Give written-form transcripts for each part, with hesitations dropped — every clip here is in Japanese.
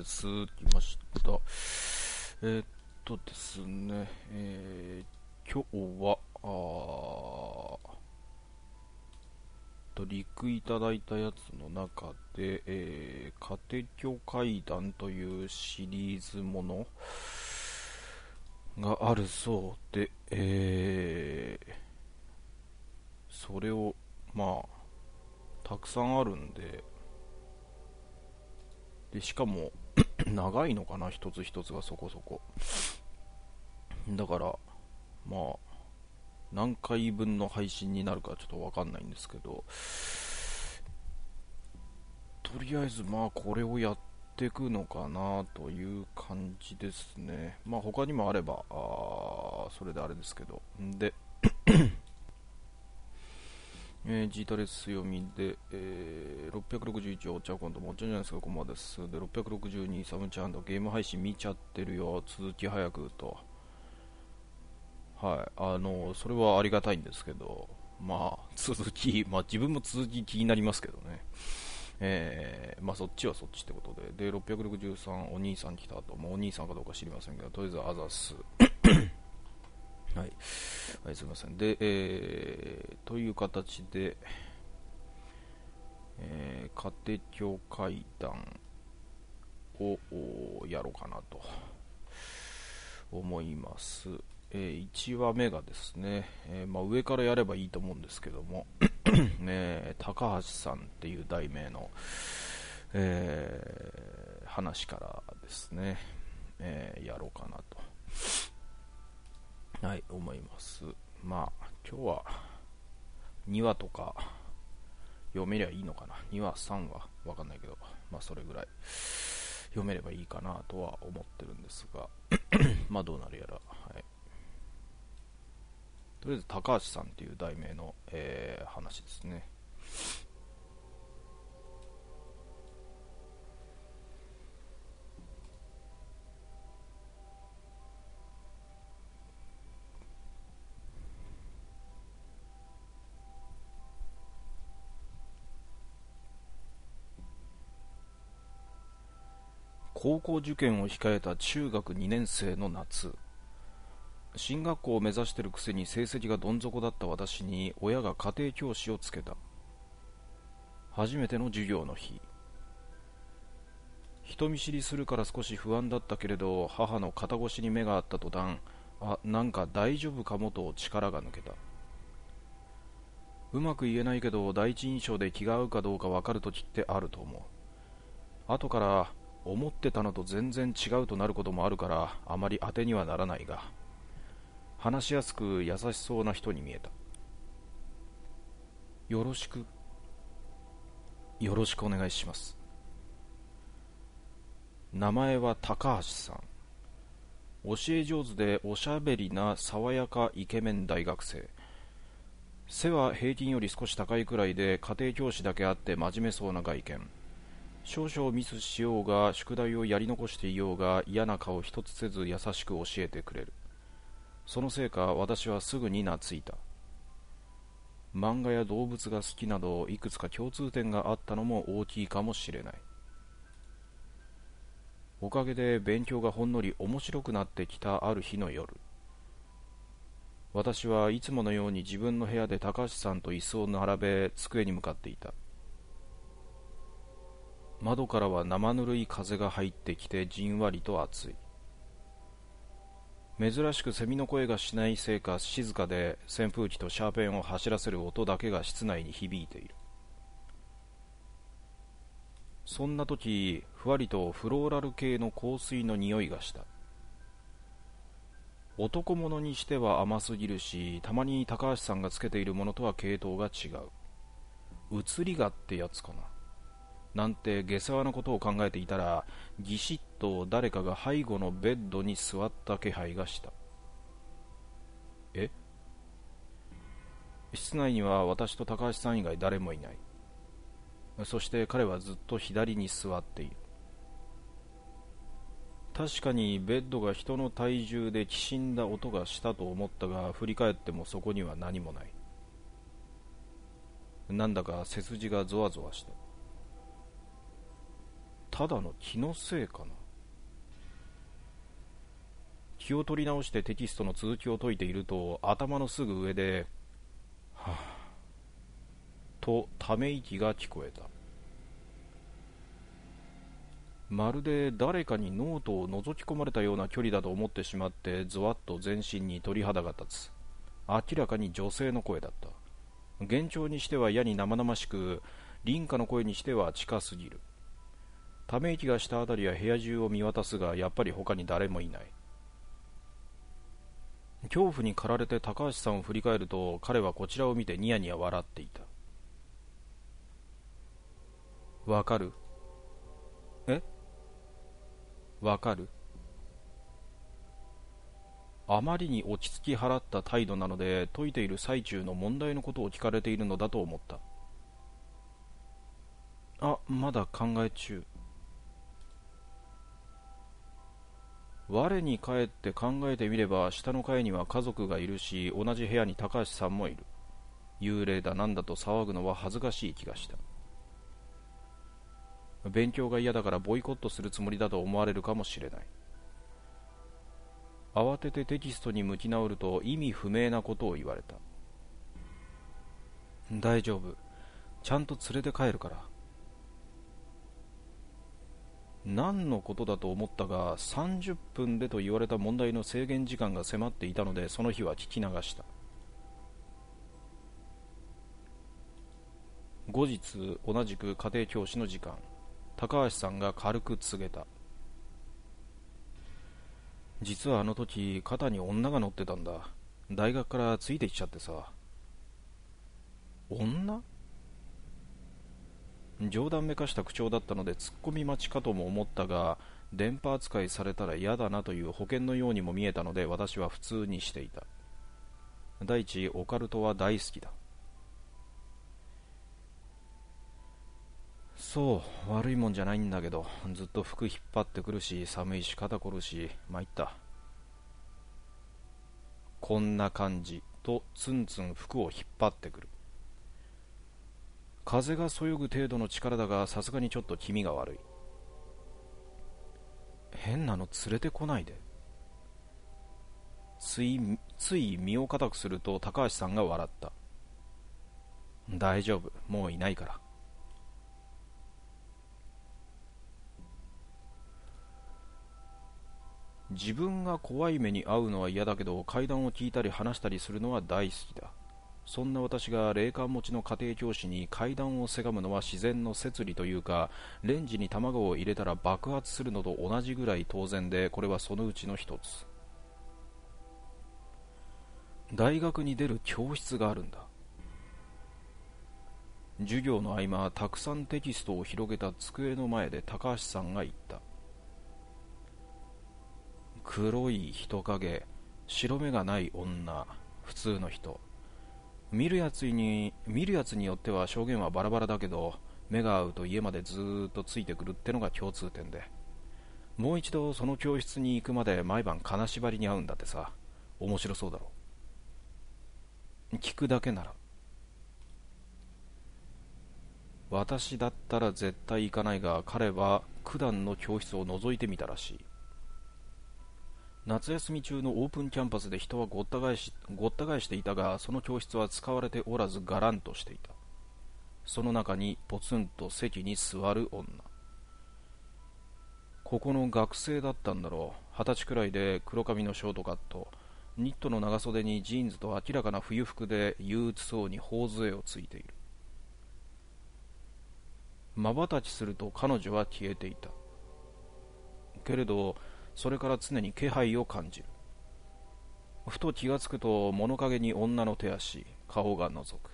。来ました。ですね、今日は、リクいただいたやつの中で、家庭教会談というシリーズものがあるそうで、それを、たくさんあるんで、しかも長いのかな、一つ一つがそこそこ。だから、何回分の配信になるかちょっとわかんないんですけど、とりあえずこれをやっていくのかなという感じですね。他にもあれば、それであれですけど。で、ジータレス読みで、661お茶コントもっちゃんじゃないですか、こんばんはです。で、662サムチャンとゲーム配信見ちゃってるよ、続き早くと。はい、それはありがたいんですけど、続き、自分も続き気になりますけどね。そっちはそっちってことで。で、663、お兄さん来たと。お兄さんかどうか知りませんけど、とりあえずあざす。はい。はい、すみません。で、という形で、家庭教会談をやろうかなと思います。1話目がですね、上からやればいいと思うんですけども、高橋さんっていう題名の、話からですね、やろうかなと、はい、思います。今日は2話とか読めりゃいいのかな。2話3話わかんないけど、それぐらい読めればいいかなとは思ってるんですがどうなるやら。はい、とりあえず高橋さんっていう題名の、話ですね。高校受験を控えた中学2年生の夏、進学校を目指しているくせに成績がどん底だった私に親が家庭教師をつけた。初めての授業の日、人見知りするから少し不安だったけれど、母の肩越しに目があった途端、なんか大丈夫かもと力が抜けた。うまく言えないけど、第一印象で気が合うかどうか分かるときってあると思う。後から思ってたのと全然違うとなることもあるから、あまり当てにはならないが、話しやすく優しそうな人に見えた。よろしくお願いします。名前は高橋さん。教え上手でおしゃべりな爽やかイケメン大学生。背は平均より少し高いくらいで、家庭教師だけあって真面目そうな外見。少々ミスしようが宿題をやり残していようが嫌な顔一つせず優しく教えてくれる。そのせいか私はすぐに懐いた。漫画や動物が好きなどいくつか共通点があったのも大きいかもしれない。おかげで勉強がほんのり面白くなってきたある日の夜、私はいつものように自分の部屋で高橋さんと椅子を並べ机に向かっていた。窓からは生ぬるい風が入ってきてじんわりと暑い。珍しくセミの声がしないせいか静かで、扇風機とシャーペンを走らせる音だけが室内に響いている。そんな時、ふわりとフローラル系の香水の匂いがした。男物にしては甘すぎるし、たまに高橋さんがつけているものとは系統が違う。移りがってやつかな。なんて下世話なことを考えていたら、ぎしっと誰かが背後のベッドに座った気配がした。室内には私と高橋さん以外誰もいない。そして彼はずっと左に座っている。確かにベッドが人の体重できしんだ音がしたと思ったが、振り返ってもそこには何もない。なんだか背筋がゾワゾワした。ただの気のせいかな。 気を取り直してテキストの続きを解いていると、頭のすぐ上ではぁとため息が聞こえた。まるで誰かにノートを覗き込まれたような距離だと思ってしまって、ゾワッと全身に鳥肌が立つ。明らかに女性の声だった。幻聴にしてはやに生々しく、凛花の声にしては近すぎる。ため息がしたあたりは部屋中を見渡すが、やっぱり他に誰もいない。恐怖に駆られて高橋さんを振り返ると、彼はこちらを見てニヤニヤ笑っていた。わかる？え？わかる？あまりに落ち着き払った態度なので、解いている最中の問題のことを聞かれているのだと思った。まだ考え中。我に返って考えてみれば、下の階には家族がいるし、同じ部屋に高橋さんもいる。幽霊だなんだと騒ぐのは恥ずかしい気がした。勉強が嫌だからボイコットするつもりだと思われるかもしれない。慌ててテキストに向き直ると、意味不明なことを言われた。大丈夫、ちゃんと連れて帰るから。何のことだと思ったが、30分でと言われた問題の制限時間が迫っていたので、その日は聞き流した。後日、同じく家庭教師の時間、高橋さんが軽く告げた。実はあの時、肩に女が乗ってたんだ。大学からついてきちゃってさ。女？冗談めかした口調だったのでツッコミ待ちかとも思ったが、電波扱いされたら嫌だなという保険のようにも見えたので、私は普通にしていた。第一、オカルトは大好きだ。そう、悪いもんじゃないんだけど、ずっと服引っ張ってくるし、寒いし肩こるし、参った。こんな感じとツンツン服を引っ張ってくる。風がそよぐ程度の力だが、さすがにちょっと気味が悪い。変なの連れてこないで。つい身を固くすると高橋さんが笑った。大丈夫、もういないから。自分が怖い目に遭うのは嫌だけど、怪談を聞いたり話したりするのは大好きだ。そんな私が霊感持ちの家庭教師に怪談をせがむのは自然の摂理というか、レンジに卵を入れたら爆発するのと同じぐらい当然で、これはそのうちの一つ。大学に出る教室があるんだ。授業の合間、たくさんテキストを広げた机の前で高橋さんが言った。黒い人影、白目がない女、普通の人。見るやつによっては証言はバラバラだけど、目が合うと家までずーっとついてくるってのが共通点で、もう一度その教室に行くまで毎晩金縛りに会うんだってさ。面白そうだろ。聞くだけなら。私だったら絶対行かないが、彼は九段の教室を覗いてみたらしい。夏休み中のオープンキャンパスで人はごった返していたが、その教室は使われておらずガランとしていた。その中にポツンと席に座る女。ここの学生だったんだろう。20歳くらいで黒髪のショートカット、ニットの長袖にジーンズと明らかな冬服で憂鬱そうに頬杖をついている。瞬きすると彼女は消えていた。けれどそれから常に気配を感じる。ふと気がつくと物陰に女の手足、顔が覗く。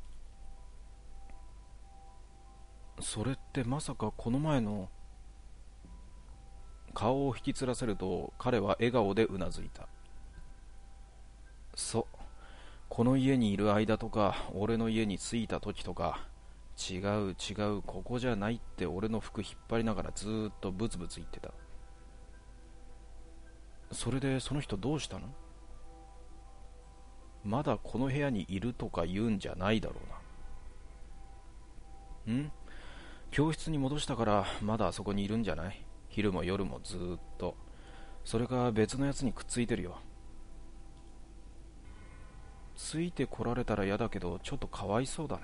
それってまさかこの前の。顔を引きつらせると彼は笑顔でうなずいた。この家にいる間とか、俺の家に着いた時とか、違う、ここじゃないって俺の服引っ張りながらずーっとブツブツ言ってた。それでその人どうしたの？まだこの部屋にいるとか言うんじゃないだろうな。教室に戻したからまだあそこにいるんじゃない？昼も夜もずーっと。 それか別のやつにくっついてるよ。ついてこられたら嫌だけど、ちょっとかわいそうだね。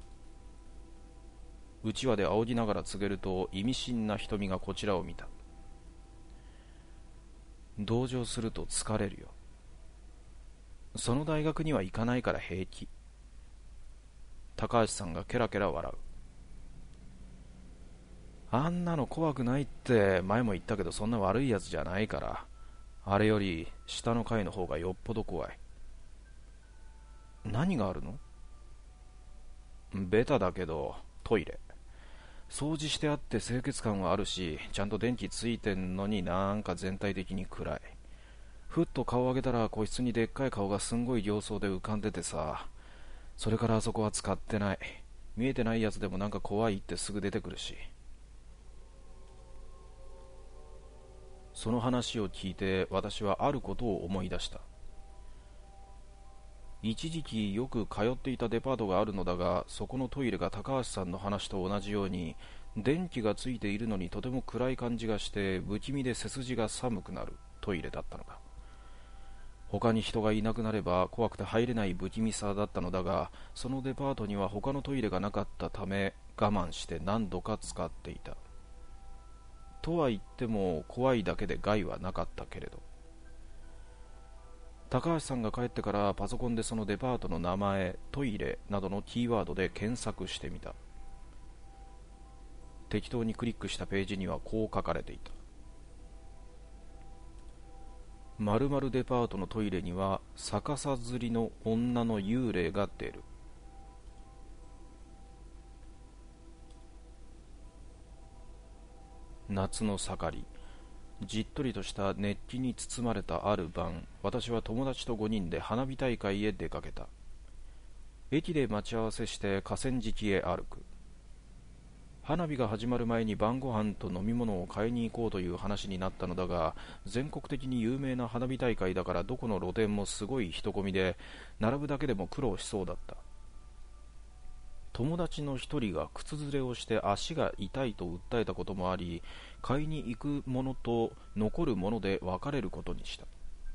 うちわで仰ぎながら告げると、意味深な瞳がこちらを見た。同情すると疲れるよ。その大学には行かないから平気。高橋さんがケラケラ笑う。あんなの怖くないって前も言ったけど、そんな悪いやつじゃないから。あれより下の階の方がよっぽど怖い。何があるの？ベタだけどトイレ。掃除してあって清潔感はあるし、ちゃんと電気ついてんのになんか全体的に暗い。ふっと顔を上げたら個室にでっかい顔がすんごい形相で浮かんでてさ。それからあそこは使ってない。見えてないやつでもなんか怖いってすぐ出てくるし。その話を聞いて私はあることを思い出した。一時期よく通っていたデパートがあるのだが、そこのトイレが高橋さんの話と同じように電気がついているのにとても暗い感じがして不気味で背筋が寒くなるトイレだったのだ。他に人がいなくなれば怖くて入れない不気味さだったのだが、そのデパートには他のトイレがなかったため我慢して何度か使っていた。とは言っても怖いだけで害はなかったけれど、高橋さんが帰ってからパソコンでそのデパートの名前、トイレなどのキーワードで検索してみた。適当にクリックしたページにはこう書かれていた。〇〇デパートのトイレには逆さ吊りの女の幽霊が出る。夏の盛り、じっとりとした熱気に包まれたある晩、私は友達と5人で花火大会へ出かけた。駅で待ち合わせして河川敷へ歩く。花火が始まる前に晩ご飯と飲み物を買いに行こうという話になったのだが、全国的に有名な花火大会だからどこの露店もすごい人混みで、並ぶだけでも苦労しそうだった。友達の一人が靴ずれをして足が痛いと訴えたこともあり、買いに行くものと残るもので分かれることにした。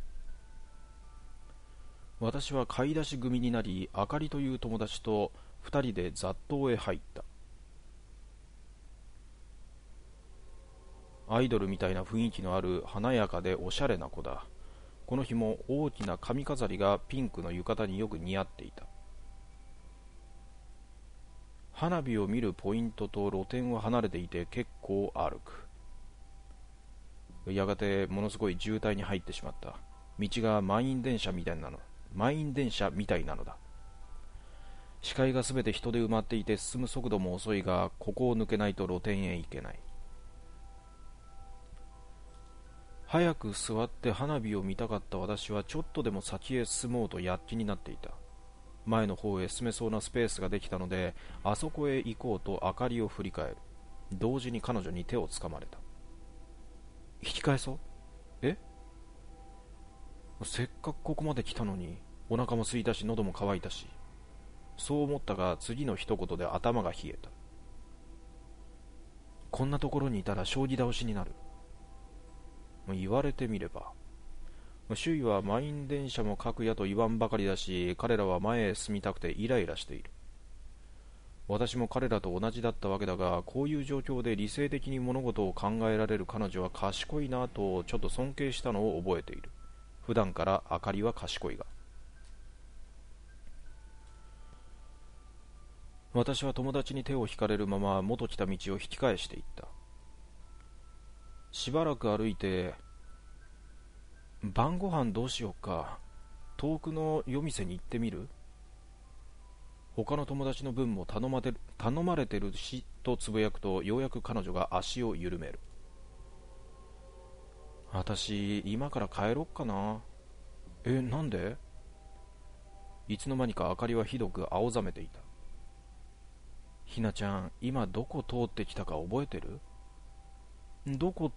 私は買い出し組になり、あかりという友達と二人で雑踏へ入った。アイドルみたいな雰囲気のある華やかでおしゃれな子だ。この日も大きな髪飾りがピンクの浴衣によく似合っていた。花火を見るポイントと露店は離れていて結構歩く。やがてものすごい渋滞に入ってしまった。道が満員電車みたいなのだ。視界がすべて人で埋まっていて進む速度も遅いが、ここを抜けないと露店へ行けない。早く座って花火を見たかった私はちょっとでも先へ進もうと躍起になっていた。前の方へ進めそうなスペースができたので、あそこへ行こうと明かりを振り返る。同時に彼女に手をつかまれた。引き返そう。え？せっかくここまで来たのに、お腹も空いたし喉も渇いたし。そう思ったが次の一言で頭が冷えた。こんなところにいたら将棋倒しになる。言われてみれば。周囲は満員電車も各野と言わんばかりだし、彼らは前へ進みたくてイライラしている。私も彼らと同じだったわけだが、こういう状況で理性的に物事を考えられる彼女は賢いなとちょっと尊敬したのを覚えている。普段から明かりは賢いが。私は友達に手を引かれるまま元来た道を引き返していった。しばらく歩いて、晩ご飯どうしようか、遠くの夜店に行ってみる？他の友達の分も頼まれてるしとつぶやくと、ようやく彼女が足を緩める。私今から帰ろっかな。なんで？いつの間にか明かりはひどく青ざめていた。ひなちゃん、今どこ通ってきたか覚えてる？どこって。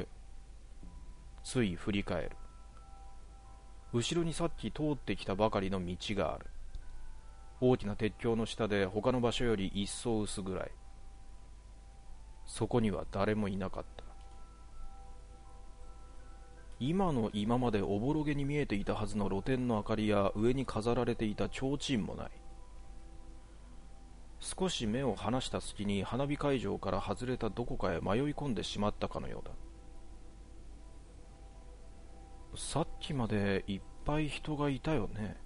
つい振り返る。後ろにさっき通ってきたばかりの道がある。大きな鉄橋の下で他の場所より一層薄暗い。そこには誰もいなかった。 今の今までおぼろげに見えていたはずの露店の明かりや上に飾られていた提灯もない。少し目を離した隙に花火会場から外れたどこかへ迷い込んでしまったかのようだ。さっきまでいっぱい人がいたよね。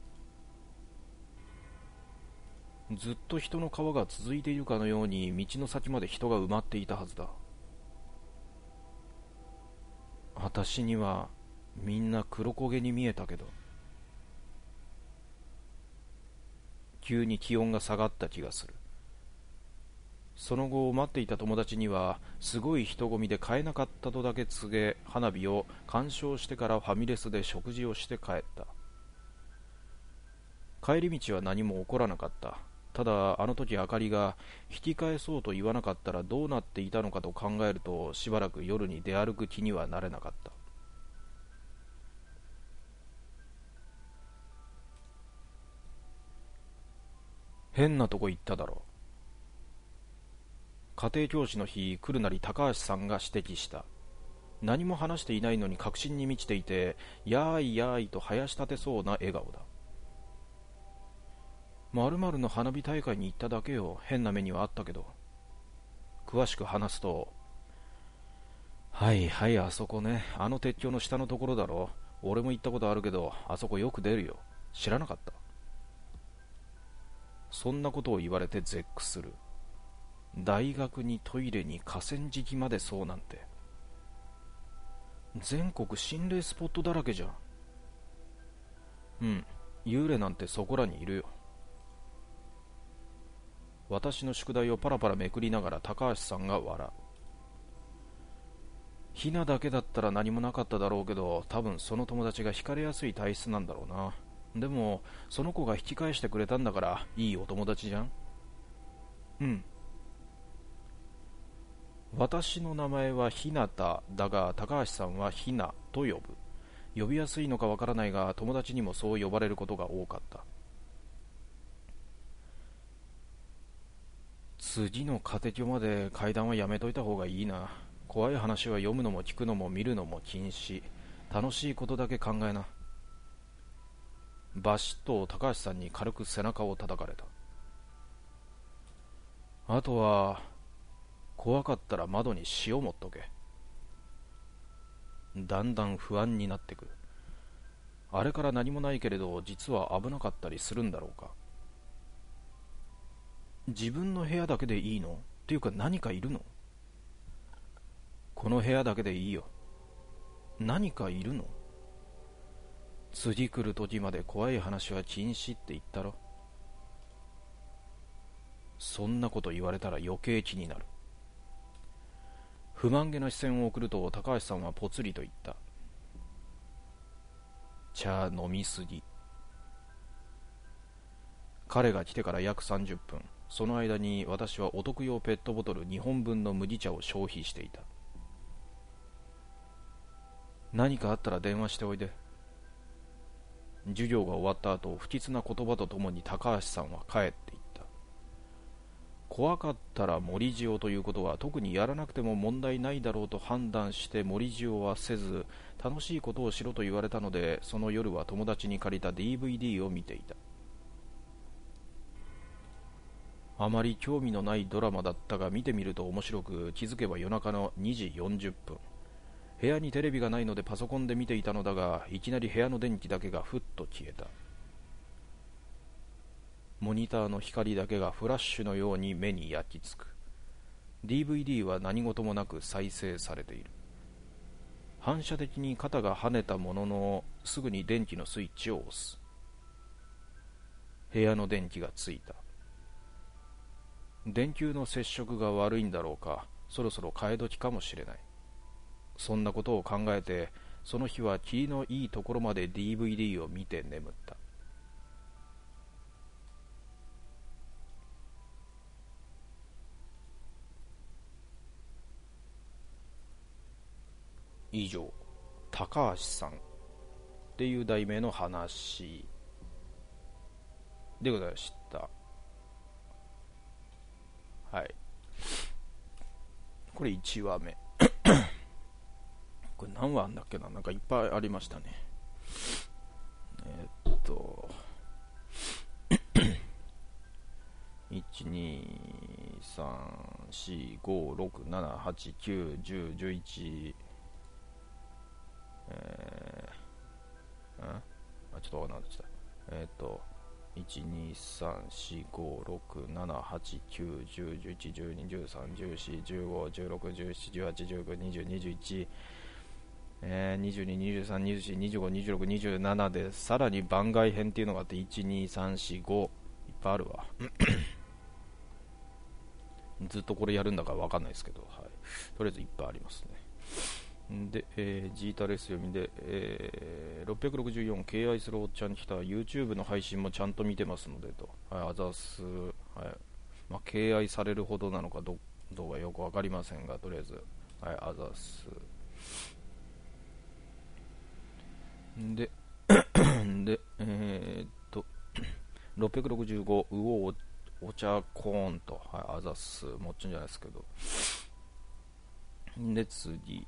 ずっと人の川が続いているかのように道の先まで人が埋まっていたはずだ。私にはみんな黒焦げに見えたけど。急に気温が下がった気がする。その後待っていた友達にはすごい人混みで買えなかったとだけ告げ、花火を鑑賞してからファミレスで食事をして帰った。帰り道は何も起こらなかった。ただあの時あかりが引き返そうと言わなかったらどうなっていたのかと考えると、しばらく夜に出歩く気にはなれなかった。変なとこ行っただろう。家庭教師の日来るなり高橋さんが指摘した。何も話していないのに確信に満ちていて、やーいやーいと生やし立てそうな笑顔だ。〇〇の花火大会に行っただけよ。変な目にはあったけど。詳しく話すと、はいはい、あそこね、あの鉄橋の下のところだろ。俺も行ったことあるけど、あそこよく出るよ。知らなかった。そんなことを言われて絶句する。大学にトイレに河川敷までそうなんて。全国心霊スポットだらけじゃん。うん、幽霊なんてそこらにいるよ。私の宿題をパラパラめくりながら高橋さんが笑う。ひなだけだったら何もなかっただろうけど、多分その友達が惹かれやすい体質なんだろうな。でもその子が引き返してくれたんだからいいお友達じゃん。うん。私の名前はひなただが、高橋さんはひなと呼ぶ。呼びやすいのかわからないが、友達にもそう呼ばれることが多かった。次のカテキョまで階段はやめといた方がいいな。怖い話は読むのも聞くのも見るのも禁止。楽しいことだけ考えな。バシッと高橋さんに軽く背中を叩かれた。あとは怖かったら窓に塩持っとけ。だんだん不安になってくる。あれから何もないけれど、実は危なかったりするんだろうか。自分の部屋だけでいいの？っていうか何かいるの？この部屋だけでいいよ。何かいるの？次来る時まで怖い話は禁止って言ったろ。そんなこと言われたら余計気になる。不満げな視線を送ると高橋さんはぽつりと言った。茶飲みすぎ。彼が来てから約30分。その間に私はお得用ペットボトル2本分の麦茶を消費していた。何かあったら電話しておいで。授業が終わった後、不吉な言葉とともに高橋さんは帰っていった。怖かったら森塩ということは特にやらなくても問題ないだろうと判断して森塩はせず、楽しいことをしろと言われたので、その夜は友達に借りた DVD を見ていた。あまり興味のないドラマだったが、見てみると面白く、気づけば夜中の2時40分。部屋にテレビがないのでパソコンで見ていたのだが、いきなり部屋の電気だけがふっと消えた。モニターの光だけがフラッシュのように目に焼き付く。 DVD は何事もなく再生されている。反射的に肩が跳ねたものの、すぐに電気のスイッチを押す。部屋の電気がついた。電球の接触が悪いんだろうか、そろそろ替え時かもしれない。そんなことを考えて、その日は霧のいいところまで DVD を見て眠った。以上、高橋さんっていう題名の話でございました。はい。これ1話目。 これ何話あんだっけな、なんかいっぱいありましたね。えーっと1234567891011ちょっとわかんなくなってきた。123456789101112131415161718192021、222324252627で、さらに番外編っていうのがあって、12345いっぱいあるわ。ずっとこれやるんだかわかんないですけど、はい、とりあえずいっぱいありますね。で、ジータレス読みで、664、敬愛するおっちゃんに来た YouTube の配信もちゃんと見てますのでと、はい、あざーす、はい、敬愛されるほどなのかどうかよく分かりませんが、とりあえず、はい、あざーす。で、665、うおお茶コーンと、はい、あざっす、もっちんじゃないですけど。で、次。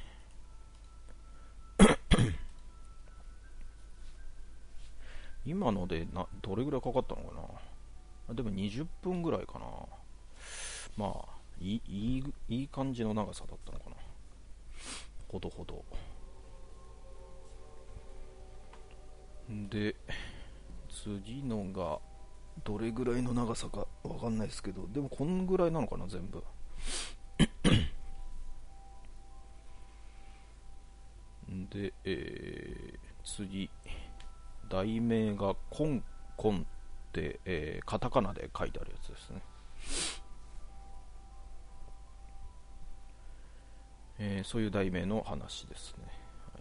今のでどれぐらいかかったのかな。でも20分ぐらいかな。まあいい感じの長さだったのかな。ほどほどで、次のがどれぐらいの長さかわかんないですけど、でもこんぐらいなのかな全部。で、次、題名がコンコンって、カタカナで書いてあるやつですね。そういう題名の話ですね。はい、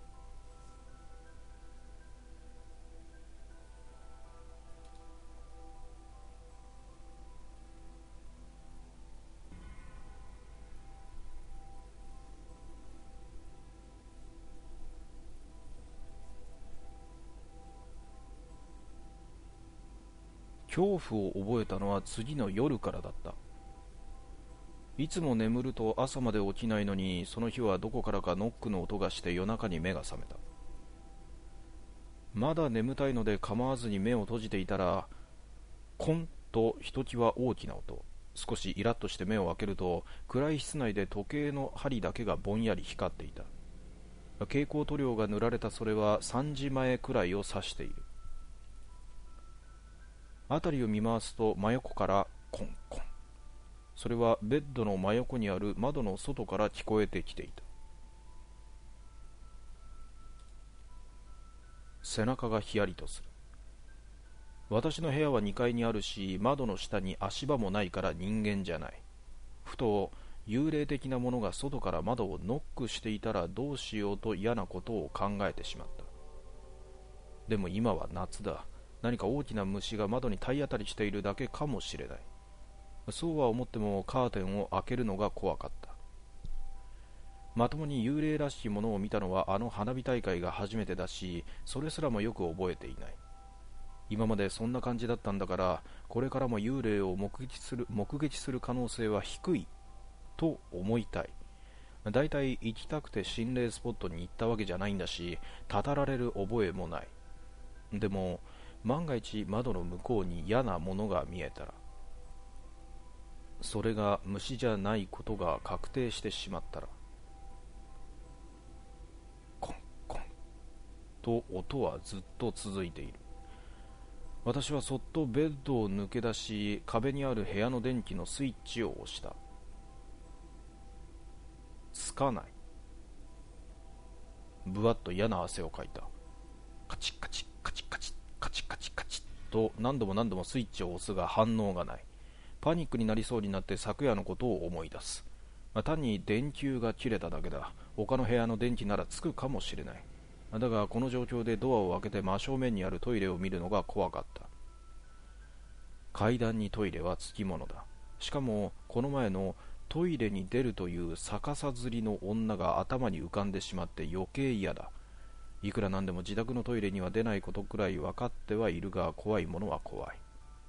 恐怖を覚えたのは次の夜からだった。いつも眠ると朝まで起きないのに、その日はどこからかノックの音がして夜中に目が覚めた。まだ眠たいので構わずに目を閉じていたら、コンとひときわ大きな音。少しイラッとして目を開けると、暗い室内で時計の針だけがぼんやり光っていた。蛍光塗料が塗られたそれは3時前くらいを指している。辺りを見回すと真横からコンコン。それはベッドの真横にある窓の外から聞こえてきていた。背中がヒヤリとする。私の部屋は2階にあるし、窓の下に足場もないから人間じゃない。ふと幽霊的なものが外から窓をノックしていたらどうしようと嫌なことを考えてしまった。でも今は夏だ。何か大きな虫が窓に体当たりしているだけかもしれない。そうは思ってもカーテンを開けるのが怖かった。まともに幽霊らしきものを見たのはあの花火大会が初めてだし、それすらもよく覚えていない。今までそんな感じだったんだから、これからも幽霊を目撃する可能性は低いと思いたい。だいたい行きたくて心霊スポットに行ったわけじゃないんだし、たたられる覚えもない。でも万が一窓の向こうに嫌なものが見えたら、それが虫じゃないことが確定してしまったら、コンコンと音はずっと続いている。私はそっとベッドを抜け出し、壁にある部屋の電気のスイッチを押した。つかない。ぶわっと嫌な汗をかいた。カチッカチッカチッカチッカチッカチッカチッと何度もスイッチを押すが反応がない。パニックになりそうになって昨夜のことを思い出す。単に電球が切れただけだ。他の部屋の電気ならつくかもしれない。だがこの状況でドアを開けて真正面にあるトイレを見るのが怖かった。階段にトイレはつきものだ。しかもこの前のトイレに出るという逆さずりの女が頭に浮かんでしまって余計嫌だ。いくらなんでも自宅のトイレには出ないことくらい分かってはいるが、怖いものは怖い。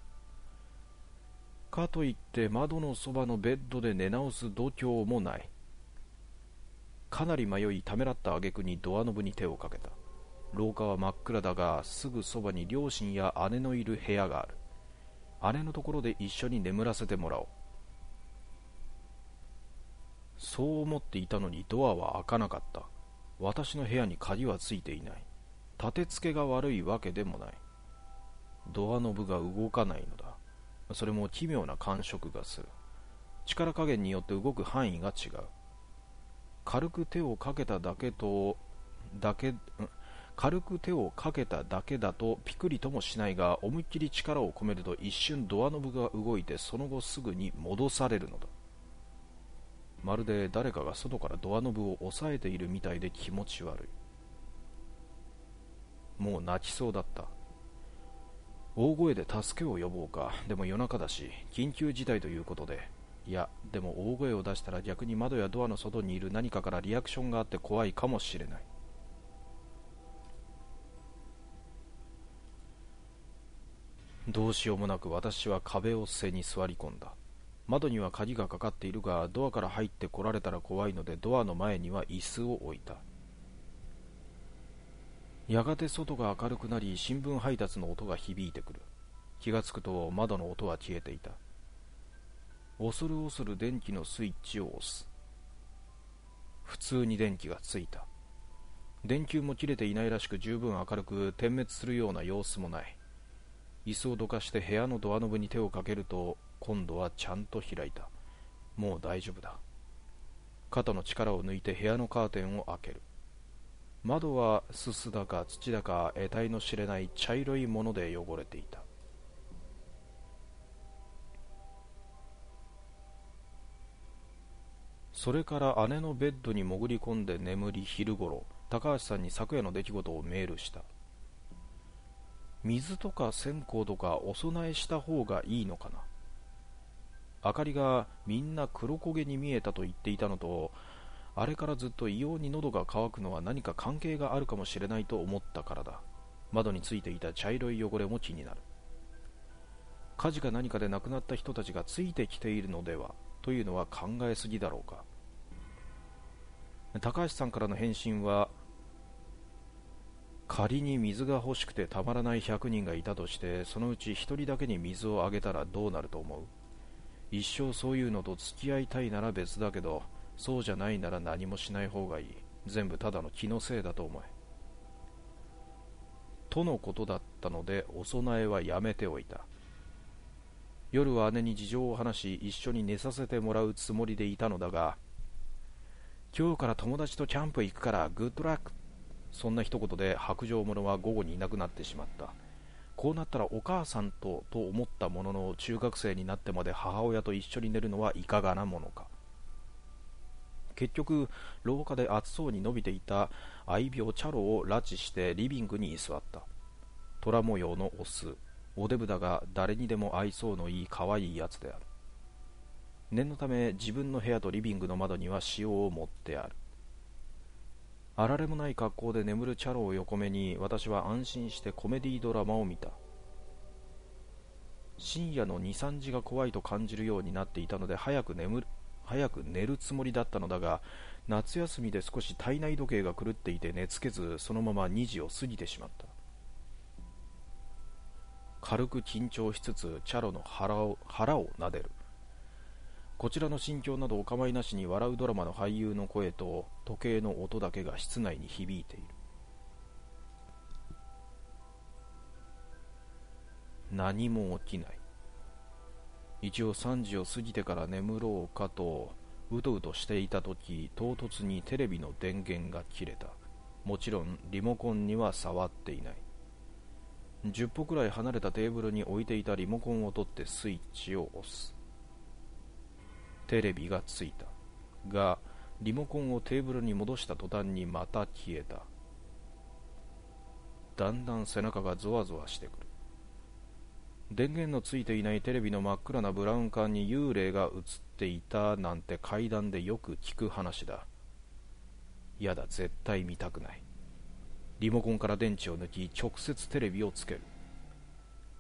かといって窓のそばのベッドで寝直す度胸もない。 かなり迷いためらった挙句にドアノブに手をかけた。廊下は真っ暗だが、すぐそばに両親や姉のいる部屋がある。姉のところで一緒に眠らせてもらおう。そう思っていたのにドアは開かなかった。私の部屋に鍵はついていない。立て付けが悪いわけでもない。ドアノブが動かないのだ。それも奇妙な感触がする。力加減によって動く範囲が違う。軽く手をかけただけだとピクリともしないが、思いっきり力を込めると一瞬ドアノブが動いて、その後すぐに戻されるのだ。まるで誰かが外からドアノブを押さえているみたいで気持ち悪い。もう泣きそうだった。大声で助けを呼ぼうか。でも夜中だし、緊急事態ということで。いや、でも大声を出したら逆に窓やドアの外にいる何かからリアクションがあって怖いかもしれない。どうしようもなく私は壁を背に座り込んだ。窓には鍵がかかっているが、ドアから入ってこられたら怖いので、ドアの前には椅子を置いた。やがて外が明るくなり、新聞配達の音が響いてくる。気がつくと窓の音は消えていた。恐る恐る電気のスイッチを押す。普通に電気がついた。電球も切れていないらしく、十分明るく点滅するような様子もない。椅子をどかして部屋のドアノブに手をかけると、今度はちゃんと開いた。もう大丈夫だ。肩の力を抜いて部屋のカーテンを開ける。窓はすすだか土だか得体の知れない茶色いもので汚れていた。それから姉のベッドに潜り込んで眠り、昼ごろ高橋さんに昨夜の出来事をメールした。水とか線香とかお供えした方がいいのかな。明かりがみんな黒焦げに見えたと言っていたのと、あれからずっと異様に喉が渇くのは何か関係があるかもしれないと思ったからだ。窓についていた茶色い汚れも気になる。火事か何かで亡くなった人たちがついてきているのではというのは考えすぎだろうか。高橋さんからの返信は、仮に水が欲しくてたまらない100人がいたとして、そのうち1人だけに水をあげたらどうなると思う？一生そういうのと付き合いたいなら別だけど、そうじゃないなら何もしない方がいい。全部ただの気のせいだと思え。とのことだったので、お供えはやめておいた。夜は姉に事情を話し、一緒に寝させてもらうつもりでいたのだが、今日から友達とキャンプ行くからグッドラック、そんな一言で白状者は午後にいなくなってしまった。こうなったらお母さんと思ったものの、中学生になってまで母親と一緒に寝るのはいかがなものか。結局廊下で暑そうに伸びていた愛猫チャロを拉致してリビングに居座った。虎模様のオス、おデブだが誰にでも愛想のいい可愛いやつである。念のため自分の部屋とリビングの窓には塩を持ってある。あられもない格好で眠るチャロを横目に、私は安心してコメディドラマを見た。深夜の 2,3 時が怖いと感じるようになっていたので、早く寝るつもりだったのだが、夏休みで少し体内時計が狂っていて寝つけず、そのまま2時を過ぎてしまった。軽く緊張しつつチャロの腹を撫でる。こちらの心境などお構いなしに、笑うドラマの俳優の声と時計の音だけが室内に響いている。何も起きない。一応3時を過ぎてから眠ろうかとうとうとしていた時、唐突にテレビの電源が切れた。もちろんリモコンには触っていない。10歩くらい離れたテーブルに置いていたリモコンを取ってスイッチを押す。テレビがついたが、リモコンをテーブルに戻した途端にまた消えた。だんだん背中がゾワゾワしてくる。電源のついていないテレビの真っ暗なブラウン管に幽霊が映っていたなんて怪談でよく聞く話だ。やだ、絶対見たくない。リモコンから電池を抜き、直接テレビをつける。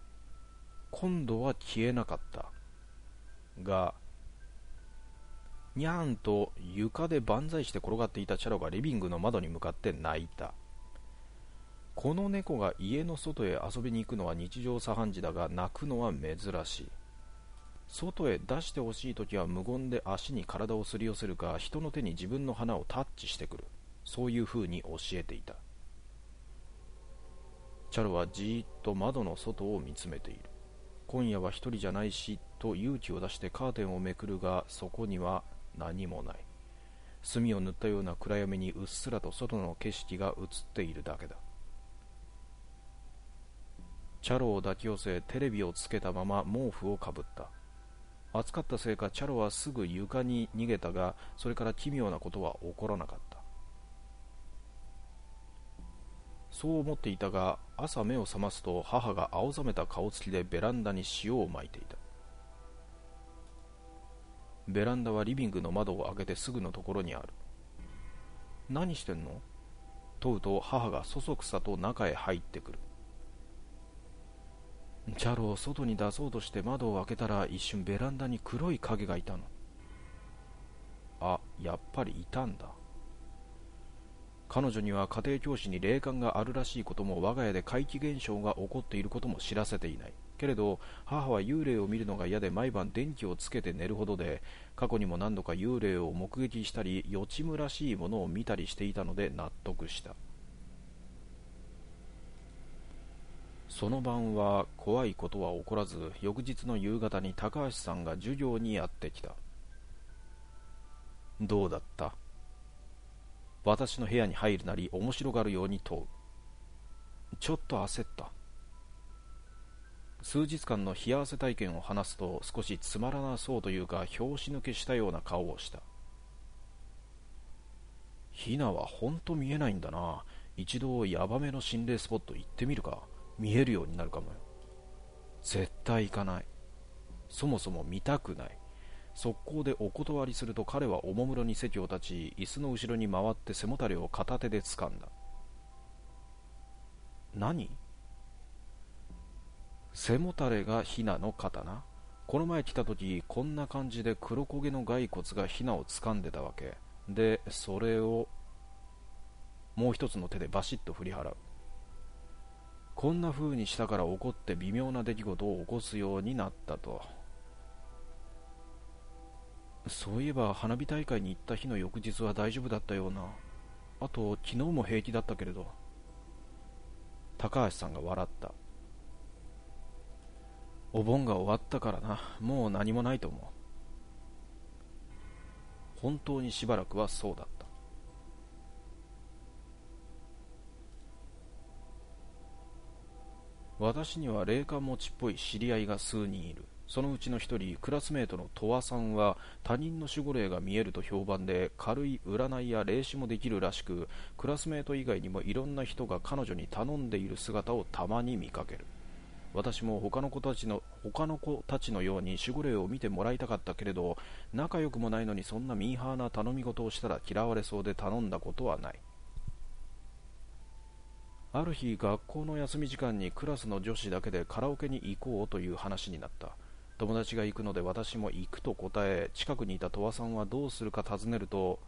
今度は消えなかったが、 にゃーんと床で万歳して転がっていたチャロがリビングの窓に向かって泣いた。この猫が家の外へ遊びに行くのは日常茶飯事だが、泣くのは珍しい。外へ出してほしいときは無言で足に体をすり寄せるか、人の手に自分の鼻をタッチしてくる。そういう風に教えていた。チャロはじーっと窓の外を見つめている。今夜は一人じゃないしと勇気を出してカーテンをめくるが、そこには何もない。墨を塗ったような暗闇にうっすらと外の景色が映っているだけだ。チャロを抱き寄せ、テレビをつけたまま毛布をかぶった。暑かったせいかチャロはすぐ床に逃げたが、それから奇妙なことは起こらなかった。そう思っていたが、朝目を覚ますと母が青ざめた顔つきでベランダに塩をまいていた。ベランダはリビングの窓を開けてすぐのところにある。何してんの？問うと母がそそくさと中へ入ってくる。チャロを外に出そうとして窓を開けたら、一瞬ベランダに黒い影がいたの。あ、やっぱりいたんだ。彼女には家庭教師に霊感があるらしいことも、我が家で怪奇現象が起こっていることも知らせていない。けれど母は幽霊を見るのが嫌で毎晩電気をつけて寝るほどで、過去にも何度か幽霊を目撃したり予知夢らしいものを見たりしていたので納得した。その晩は怖いことは起こらず、翌日の夕方に高橋さんが授業にやってきた。どうだった？私の部屋に入るなり面白がるように問う。ちょっと焦った。数日間の冷や汗体験を話すと、少しつまらなそうというか拍子抜けしたような顔をした。ヒナはほんと見えないんだな。一度ヤバめの心霊スポット行ってみるか。見えるようになるかもよ。絶対行かない。そもそも見たくない。速攻でお断りすると、彼はおもむろに席を立ち、椅子の後ろに回って背もたれを片手で掴んだ。何？背もたれがヒナの肩な。この前来た時こんな感じで黒焦げの骸骨がヒナを掴んでたわけで、それをもう一つの手でバシッと振り払う。こんな風にしたから怒って微妙な出来事を起こすようになったと。そういえば花火大会に行った日の翌日は大丈夫だったような。あと昨日も平気だったけれど。高橋さんが笑った。お盆が終わったからな。もう何もないと思う。本当にしばらくはそうだった。私には霊感持ちっぽい知り合いが数人いる。そのうちの一人、クラスメートのトワさんは他人の守護霊が見えると評判で、軽い占いや霊視もできるらしく、クラスメート以外にもいろんな人が彼女に頼んでいる姿をたまに見かける。私も他の子たちのように守護霊を見てもらいたかったけれど、仲良くもないのにそんなミーハーな頼み事をしたら嫌われそうで頼んだことはない。ある日、学校の休み時間にクラスの女子だけでカラオケに行こうという話になった。友達が行くので私も行くと答え、近くにいたトワさんはどうするか尋ねると、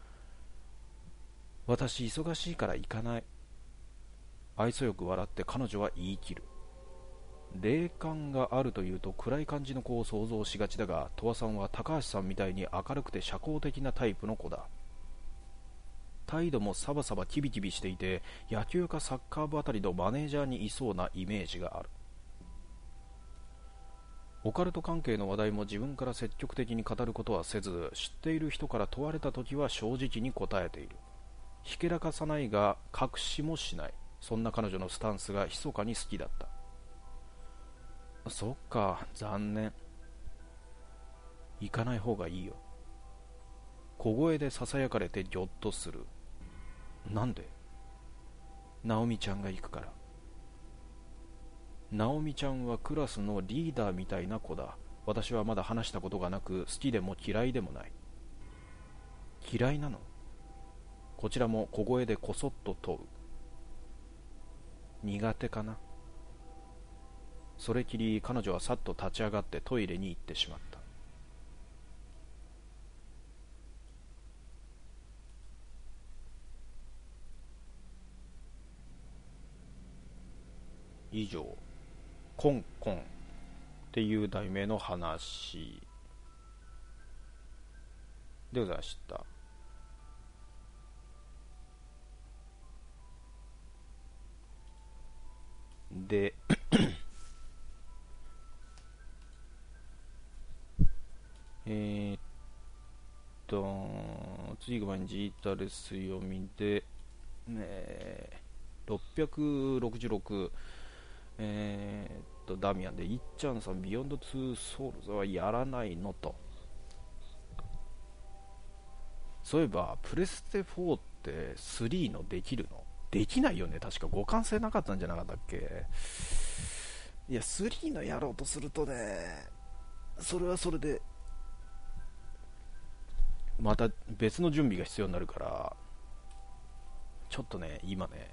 私忙しいから行かない。愛想よく笑って彼女は言い切る。霊感があるというと暗い感じの子を想像しがちだが、トワさんは高橋さんみたいに明るくて社交的なタイプの子だ。態度もサバサバキビキビしていて、野球かサッカー部あたりのマネージャーにいそうなイメージがある。オカルト関係の話題も自分から積極的に語ることはせず、知っている人から問われた時は正直に答えている。ひけらかさないが隠しもしない。そんな彼女のスタンスが密かに好きだった。そっか、残念。行かない方がいいよ。小声で囁かれてぎょっとする。なんで？ナオミちゃんが行くから。ナオミちゃんはクラスのリーダーみたいな子だ。私はまだ話したことがなく、好きでも嫌いでもない。嫌いなの？こちらも小声でこそっと問う。苦手かな。それきり彼女はさっと立ち上がってトイレに行ってしまった。 以上、コンコンっていう題名の話でございました。で、えーっ次が毎日イータレス読みで、666、ダミアンで、いっちゃんさん、ビヨンドツーソウルズはやらないのと。そういえば、プレステ4って3のできるの？できないよね。確か互換性なかったんじゃなかったっけ？いや、3のやろうとするとね、それはそれで、また別の準備が必要になるから、ちょっとね、今ね、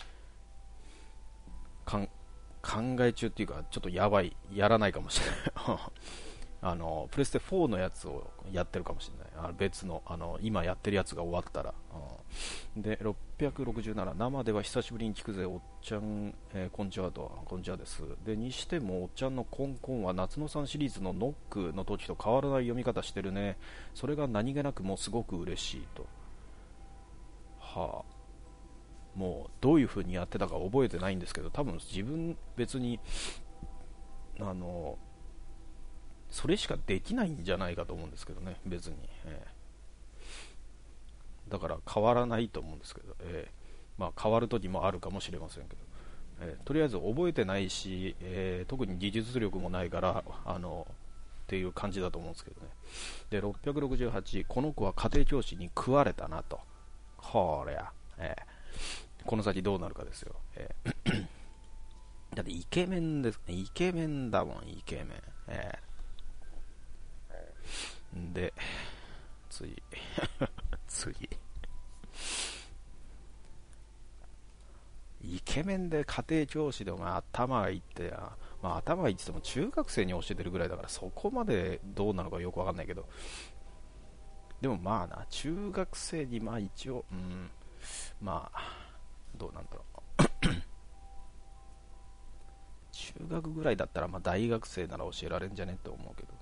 考え中っていうか、ちょっとやばい、やらないかもしれない。プレステ4のやつをやってるかもしれない。別の、今やってるやつが終わったら。で、667、生では久しぶりに聞くぜ、おっちゃん、こんにちはと、こんにちはです。で、にしても、おっちゃんのコンコンは夏野さんシリーズのノックの時と変わらない読み方してるね。それが何気なくもすごく嬉しいと。はあ、もう、どういう風にやってたか覚えてないんですけど、多分自分別に、あの、それしかできないんじゃないかと思うんですけどね、別に。だから変わらないと思うんですけど、まあ、変わる時もあるかもしれませんけど、とりあえず覚えてないし、特に技術力もないから、っていう感じだと思うんですけどね。で、668、この子は家庭教師に食われたなと。こりゃ、この先どうなるかですよ。だってイケメンですね。イケメンだもん、イケメン。で、次。次。イケメンで家庭教師でも頭がいいって、まあ頭がいいって言っても中学生に教えてるぐらいだからそこまでどうなのかよくわかんないけど、でもまあな、中学生にまあ一応、まあ、どうなんだろう。中学ぐらいだったらまあ大学生なら教えられんじゃねって思うけど。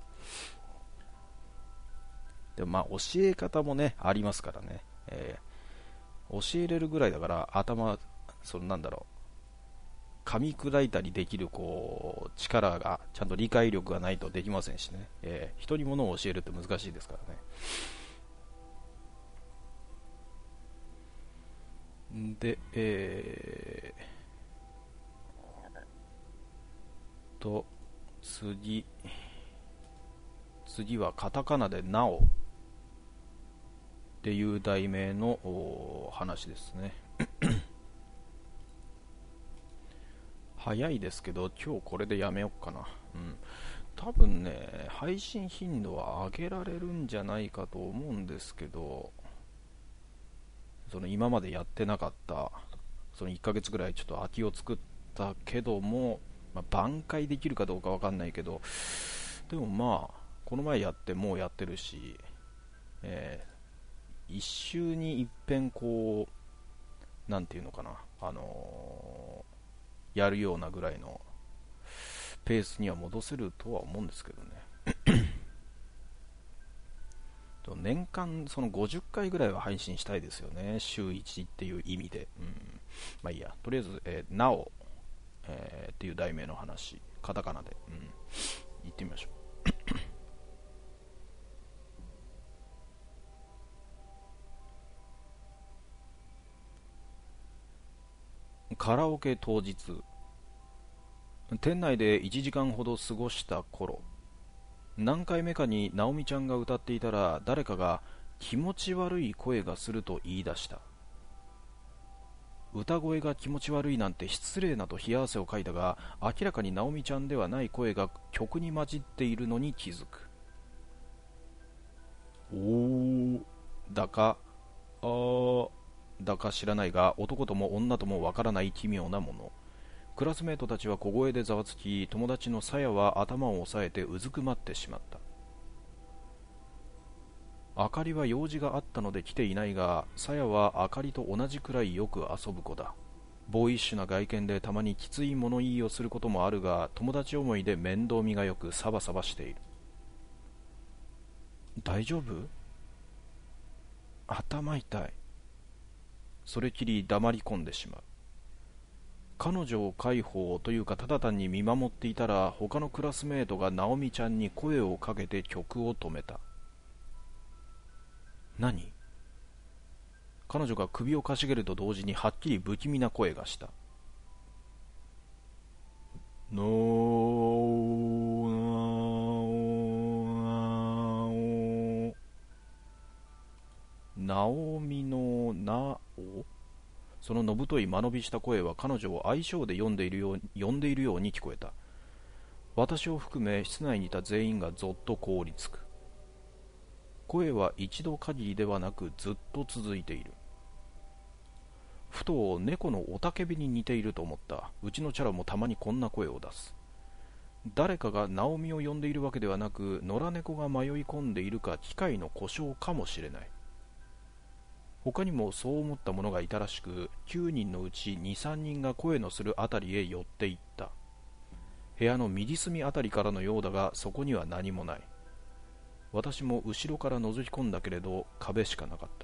でもまあ教え方もね、ありますからね。教えれるぐらいだから頭、そのなんだろう、噛み砕いたりできるこう力がちゃんと理解力がないとできませんしね、人に物を教えるって難しいですからね。で、次はカタカナでなおっていう題名の話ですね。早いですけど今日これでやめよっかな。多分ね、配信頻度は上げられるんじゃないかと思うんですけど、その今までやってなかったその1ヶ月ぐらいちょっと空きを作ったけども、まあ、挽回できるかどうかわかんないけど、でもまあこの前やってもうやってるし、一週に一遍こうなんていうのかな、やるようなぐらいのペースには戻せるとは思うんですけどね。年間その50回ぐらいは配信したいですよね、週1っていう意味で。まあいいや、とりあえず、なお、っていう題名の話、カタカナで、言ってみましょう。カラオケ当日、店内で1時間ほど過ごした頃、何回目かに直美ちゃんが歌っていたら誰かが気持ち悪い声がすると言い出した。歌声が気持ち悪いなんて失礼なと冷や汗をかいたが、明らかに直美ちゃんではない声が曲に混じっているのに気づく。おーだかあーだか知らないが、男とも女ともわからない奇妙なもの。クラスメートたちは小声でざわつき、友達のさやは頭を押さえてうずくまってしまった。あかりは用事があったので来ていないが、さやはあかりと同じくらいよく遊ぶ子だ。 ボーイッシュな外見でたまにきつい物言いをすることもあるが、友達思いで面倒見がよくサバサバしている。大丈夫？頭痛い。それきり黙り込んでしまう。彼女を介抱というかただ単に見守っていたら、他のクラスメートが直美ちゃんに声をかけて曲を止めた。何？彼女が首をかしげると同時にはっきり不気味な声がした。のーなおみのなお。そののぶとい間延びした声は彼女を愛称で呼んでいるように聞こえた。私を含め室内にいた全員がぞっと凍りつく。声は一度限りではなくずっと続いている。ふと猫の雄たけびに似ていると思った。うちのチャラもたまにこんな声を出す。誰かがナオミを呼んでいるわけではなく、野良猫が迷い込んでいるか機械の故障かもしれない。他にもそう思った者がいたらしく、9人のうち 2,3 人が声のするあたりへ寄っていった。部屋の右隅あたりからのようだが、そこには何もない。私も後ろから覗き込んだけれど、壁しかなかった。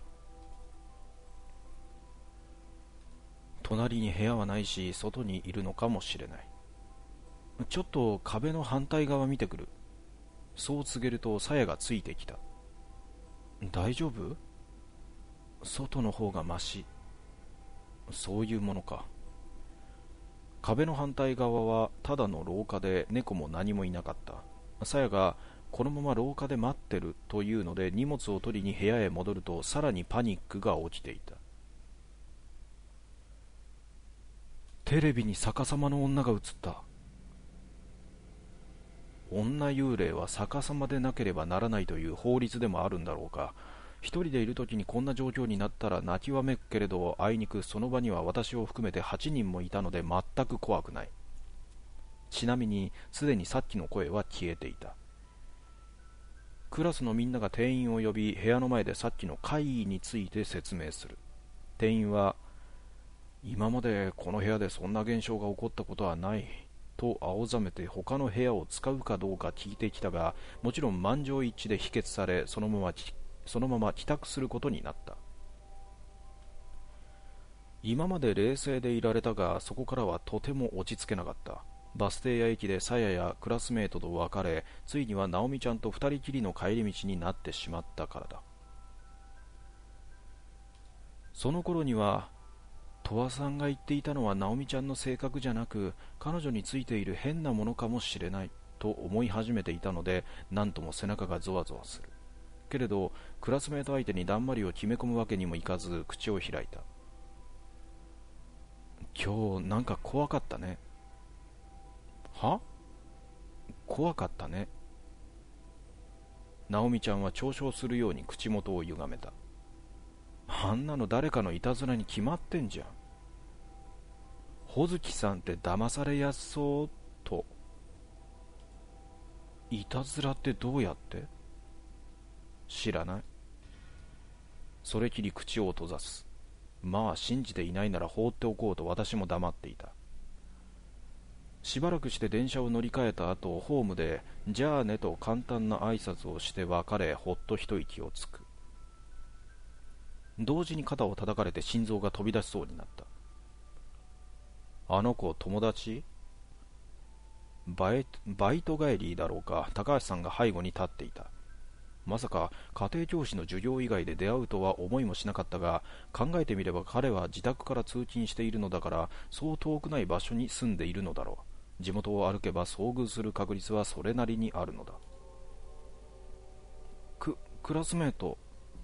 隣に部屋はないし、外にいるのかもしれない。ちょっと壁の反対側見てくる。そう告げると鞘がついてきた。大丈夫？外の方がマシ。そういうものか。壁の反対側はただの廊下で、猫も何もいなかった。鞘がこのまま廊下で待ってるというので荷物を取りに部屋へ戻ると、さらにパニックが起きていた。テレビに逆さまの女が映った。女幽霊は逆さまでなければならないという法律でもあるんだろうか。一人でいるときにこんな状況になったら泣きわめくけれど、あいにくその場には私を含めて8人もいたので全く怖くない。ちなみにすでにさっきの声は消えていた。クラスのみんなが店員を呼び、部屋の前でさっきの怪異について説明する。店員は、今までこの部屋でそんな現象が起こったことはないと青ざめて他の部屋を使うかどうか聞いてきたが、もちろん満場一致で否決され、そのまま帰宅することになった。今まで冷静でいられたが、そこからはとても落ち着けなかった。バス停や駅で鞘やクラスメートと別れ、ついには直美ちゃんと二人きりの帰り道になってしまったからだ。その頃には戸和さんが言っていたのは直美ちゃんの性格じゃなく、彼女についている変なものかもしれないと思い始めていたので、なんとも背中がゾワゾワする。けれどクラスメート相手にだんまりを決め込むわけにもいかず、口を開いた。今日なんか怖かったね。は？怖かったね。直美ちゃんは嘲笑するように口元を歪めた。あんなの誰かのいたずらに決まってんじゃん。穂月さんって騙されやすそうと。いたずらってどうやって？知らない。それきり口を閉ざす。まあ信じていないなら放っておこうと私も黙っていた。しばらくして電車を乗り換えた後、ホームでじゃあねと簡単な挨拶をして別れ、ほっと一息をつく。同時に肩を叩かれて心臓が飛び出しそうになった。あの子友達？バイト帰りだろうか。高橋さんが背後に立っていた。まさか家庭教師の授業以外で出会うとは思いもしなかったが、考えてみれば彼は自宅から通勤しているのだから、そう遠くない場所に住んでいるのだろう。地元を歩けば遭遇する確率はそれなりにあるのだ。クラスメート？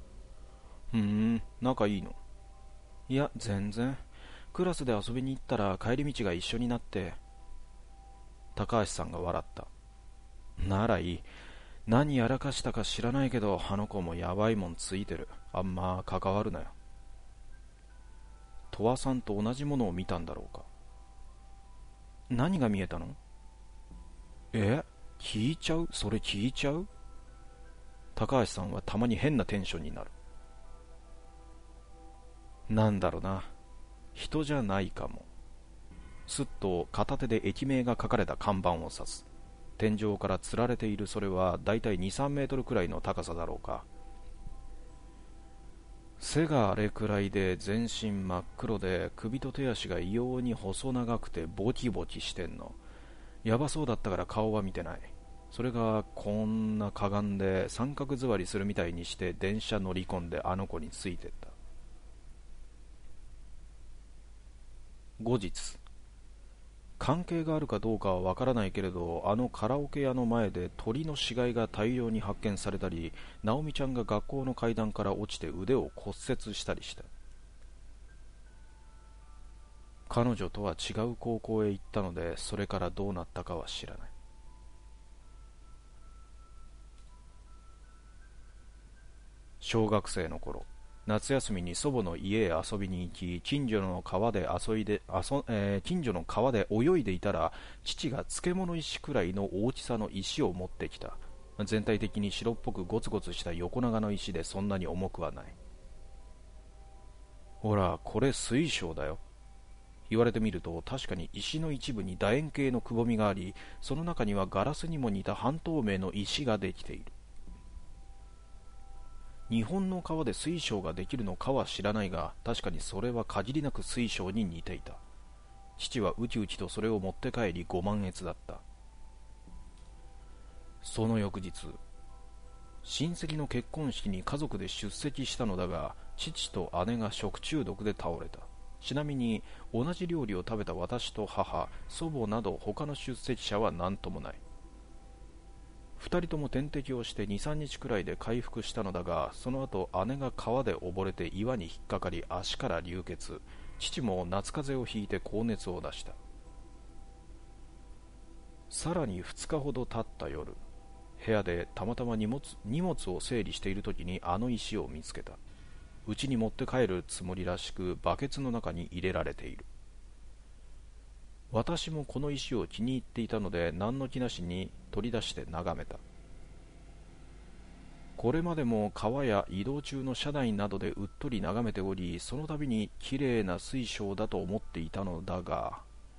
仲いいの？いや全然。クラスで遊びに行ったら帰り道が一緒になって。高橋さんが笑った。ならいい。何やらかしたか知らないけど、あの子もやばいもんついてる。あんま関わるなよ。戸和さんと同じものを見たんだろうか。何が見えたの？聞いちゃう？それ聞いちゃう？高橋さんはたまに変なテンションになる。なんだろな。人じゃないかも。 すっと片手で駅名が書かれた看板を指す。天井から吊られているそれはだいたい2、3メートルくらいの高さだろうか。背があれくらいで全身真っ黒で首と手足が異様に細長くてボキボキしてんの。やばそうだったから顔は見てない。それがこんなかがんで三角座りするみたいにして電車乗り込んであの子についてった。後日、関係があるかどうかはわからないけれど、あのカラオケ屋の前で鳥の死骸が大量に発見されたり、直美ちゃんが学校の階段から落ちて腕を骨折したりした。彼女とは違う高校へ行ったので、それからどうなったかは知らない。小学生の頃、夏休みに祖母の家へ遊びに行き、近所の川で泳いでいたら、父が漬物石くらいの大きさの石を持ってきた。全体的に白っぽくゴツゴツした横長の石でそんなに重くはない。ほら、これ水晶だよ。言われてみると確かに石の一部に楕円形のくぼみがあり、その中にはガラスにも似た半透明の石ができている。日本の川で水晶ができるのかは知らないが、確かにそれは限りなく水晶に似ていた。父はウキウキとそれを持って帰り5万円だった。その翌日、親戚の結婚式に家族で出席したのだが、父と姉が食中毒で倒れた。ちなみに同じ料理を食べた私と母、祖母など他の出席者は何ともない。2人とも点滴をして2、3日くらいで回復したのだが、その後姉が川で溺れて岩に引っかかり足から流血、父も夏風邪をひいて高熱を出した。さらに2日ほど経った夜、部屋でたまたま荷物を整理している時にあの石を見つけた。家に持って帰るつもりらしく、バケツの中に入れられている。私もこの石を気に入っていたので、何の気なしに取り出して眺めた。これまでも川や移動中の車内などでうっとり眺めており、その度にきれいな水晶だと思っていたのだが、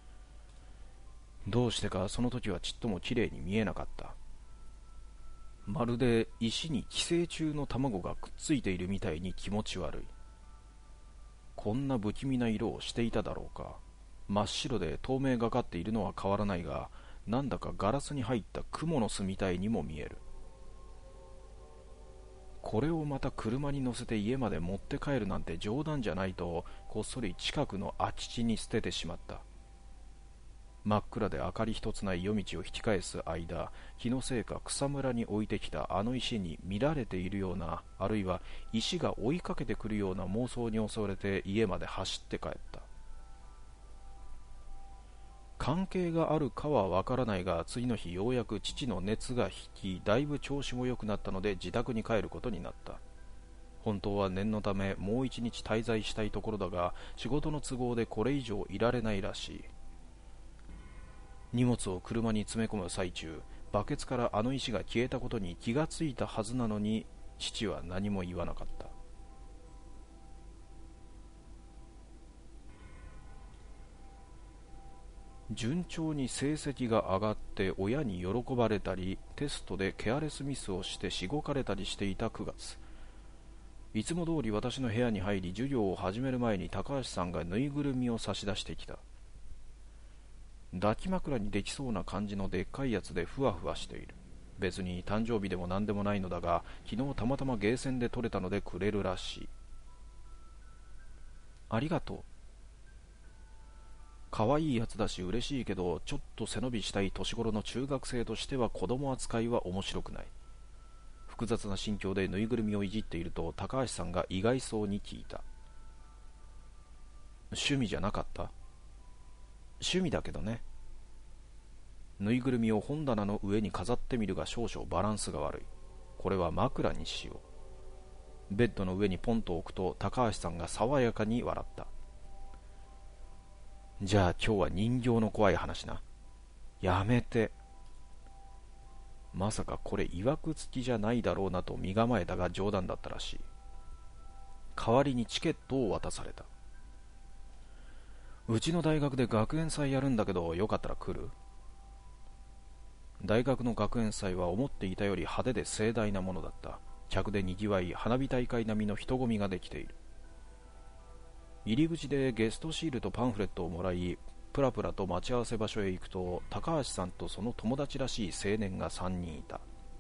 どうしてかその時はちっともきれいに見えなかった。まるで石に寄生虫の卵がくっついているみたいに気持ち悪い。こんな不気味な色をしていただろうか。真っ白で透明がかっているのは変わらないが、なんだかガラスに入った蜘蛛の巣みたいにも見える。これをまた車に乗せて家まで持って帰るなんて冗談じゃないと、こっそり近くの空き地に捨ててしまった。真っ暗で明かり一つない夜道を引き返す間、気のせいか草むらに置いてきたあの石に見られているような、あるいは石が追いかけてくるような妄想に襲われて家まで走って帰った。関係があるかはわからないが、次の日ようやく父の熱が引き、だいぶ調子も良くなったので自宅に帰ることになった。本当は念のためもう一日滞在したいところだが、仕事の都合でこれ以上いられないらしい。荷物を車に詰め込む最中、バケツからあの石が消えたことに気がついたはずなのに、父は何も言わなかった。順調に成績が上がって親に喜ばれたり、テストでケアレスミスをしてしごかれたりしていた9月、いつも通り私の部屋に入り、授業を始める前に高橋さんがぬいぐるみを差し出してきた。抱き枕にできそうな感じのでっかいやつでふわふわしている。別に誕生日でも何でもないのだが、昨日たまたまゲーセンで取れたのでくれるらしい。ありがとう。かわいいやつだし嬉しいけど、ちょっと背伸びしたい年頃の中学生としては子供扱いは面白くない。複雑な心境でぬいぐるみをいじっていると、高橋さんが意外そうに聞いた。趣味じゃなかった？趣味だけどね。ぬいぐるみを本棚の上に飾ってみるが少々バランスが悪い。これは枕にしよう。ベッドの上にポンと置くと高橋さんが爽やかに笑った。じゃあ今日は人形の怖い話な。やめて。まさかこれ曰くつきじゃないだろうなと身構えたが冗談だったらしい。代わりにチケットを渡された。 うちの大学で学園祭やるんだけど、よかったら来る？大学の学園祭は思っていたより派手で盛大なものだった。客でにぎわい、花火大会並みの人混みができている。入り口でゲストシールとパンフレットをもらい、プラプラと待ち合わせ場所へ行くと、高橋さんとその友達らしい青年が3人いた。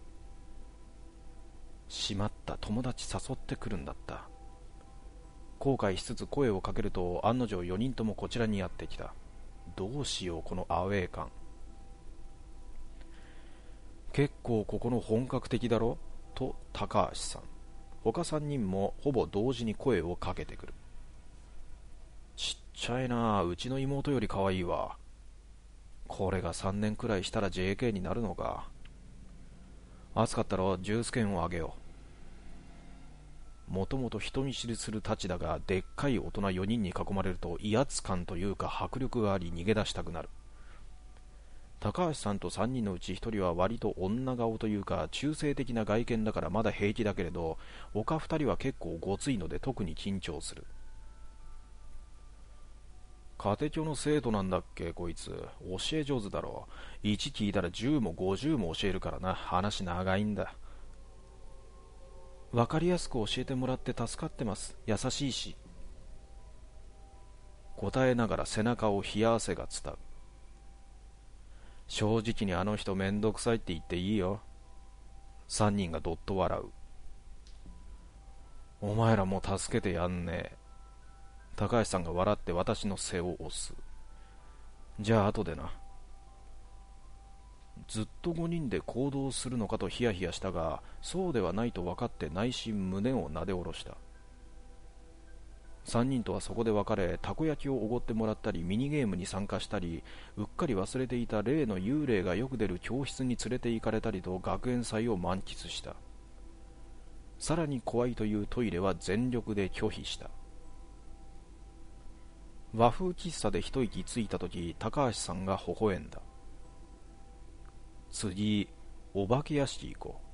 しまった、友達誘ってくるんだった。後悔しつつ声をかけると、案の定4人ともこちらにやってきた。どうしよう、このアウェー感。結構ここの本格的だろと高橋さん。他3人もほぼ同時に声をかけてくる。ちっちゃいな、うちの妹より可愛いわ。これが3年くらいしたら JK になるのか。暑かったらジュース券をあげよう。もともと人見知りするたちだが、でっかい大人4人に囲まれると威圧感というか迫力があり逃げ出したくなる。高橋さんと3人のうち1人は割と女顔というか中性的な外見だからまだ平気だけれど、他2人は結構ごついので特に緊張する。家庭教の生徒なんだっけこいつ。教え上手だろう。1聞いたら10も50も教えるからな。話長いんだ。わかりやすく教えてもらって助かってます。優しいし。答えながら背中を冷や汗が伝う。正直にあの人めんどくさいって言っていいよ。3人がどっと笑う。お前らもう助けてやんねえ。高橋さんが笑って私の背を押す。じゃあ後でな。ずっと5人で行動するのかとヒヤヒヤしたが、そうではないと分かって内心胸をなで下ろした。3人とはそこで別れ、たこ焼きをおごってもらったりミニゲームに参加したり、うっかり忘れていた例の幽霊がよく出る教室に連れて行かれたりと学園祭を満喫した。さらに怖いというトイレは全力で拒否した。和風喫茶で一息ついたとき、高橋さんが微笑んだ。次、お化け屋敷行こう。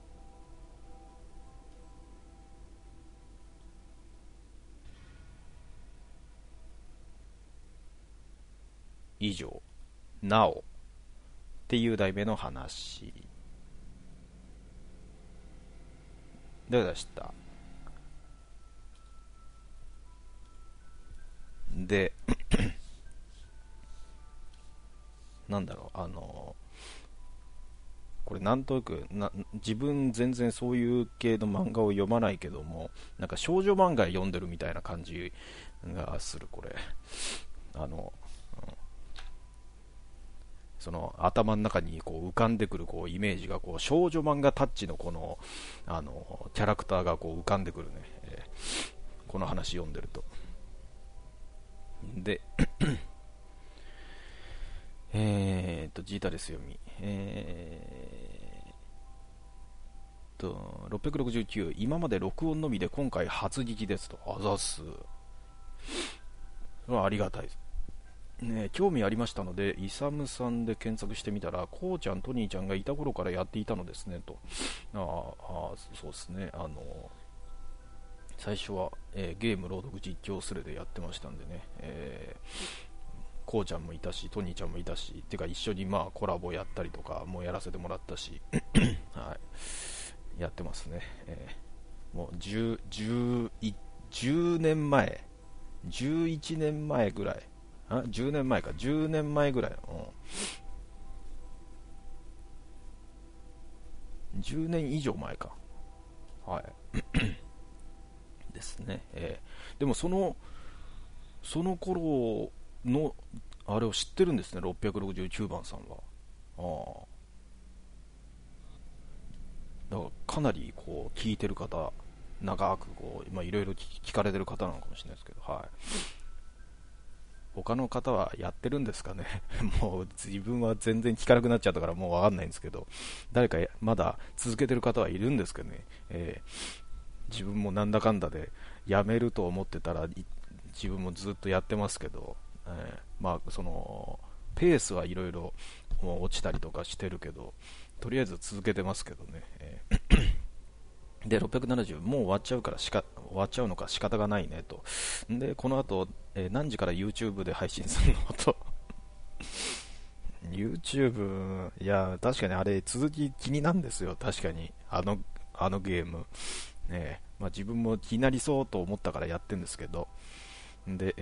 以上、なおっていう題名の話でした。で、なんだろう、これなんとなく自分全然そういう系の漫画を読まないけども、なんか少女漫画読んでるみたいな感じがする。これその頭の中にこう浮かんでくるこうイメージがこう少女漫画タッチのこのキャラクターがこう浮かんでくるね、この話読んでると。でジータレス読み669、今まで録音のみで今回初聞きですと。あざっす。それはありがたいですね。興味ありましたのでイサムさんで検索してみたら、こうちゃんトニーちゃんがいた頃からやっていたのですねと。そうですね。最初は、ゲーム朗読実況スレでやってましたんでね、こうちゃんもいたしトニーちゃんもいたし、てか一緒にまあコラボやったりとかもやらせてもらったしはい、やってますね。もう10年前、11年前ぐらい、10年前か、10年前ぐらい、10年以上前か、はいですね。でもその頃のあれを知ってるんですね、669番さんは。だからかなりこう聞いてる方、長くこういろいろ聞かれてる方なのかもしれないですけど、はい。他の方はやってるんですかねもう自分は全然聞かなくなっちゃったからもう分かんないんですけど、誰かまだ続けてる方はいるんですけどね。自分もなんだかんだでやめると思ってたら自分もずっとやってますけど、まあそのペースはいろいろ落ちたりとかしてるけど、とりあえず続けてますけどね。 で、670、もう終わっちゃうから終わっちゃうのか仕方がないねと。で、この後、何時から YouTube で配信するのと。YouTube、いや、確かにあれ、続き気になんですよ、確かに。あのゲーム。まあ、自分も気になりそうと思ったからやってるんですけど。で、